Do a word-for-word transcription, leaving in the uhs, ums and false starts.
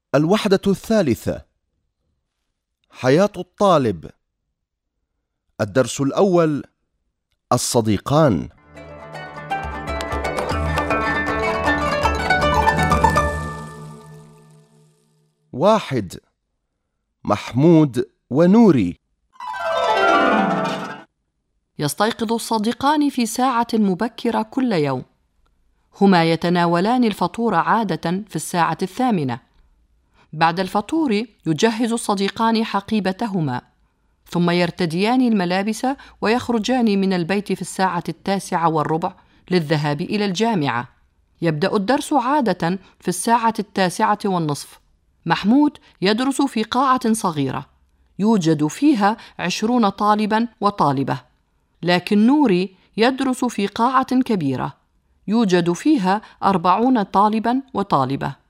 الوحدة الثالثة: حياة الطالب. الدرس الأول: الصديقان. واحد: محمود ونوري. يستيقظ الصديقان في ساعة مبكرة كل يوم. هما يتناولان الفطور عادة في الساعة الثامنة. بعد الفطور يجهز الصديقان حقيبتهما، ثم يرتديان الملابس ويخرجان من البيت في الساعة التاسعة والربع للذهاب إلى الجامعة. يبدأ الدرس عادة في الساعة التاسعة والنصف. محمود يدرس في قاعة صغيرة يوجد فيها عشرون طالبا وطالبة، لكن نوري يدرس في قاعة كبيرة يوجد فيها أربعون طالبا وطالبة.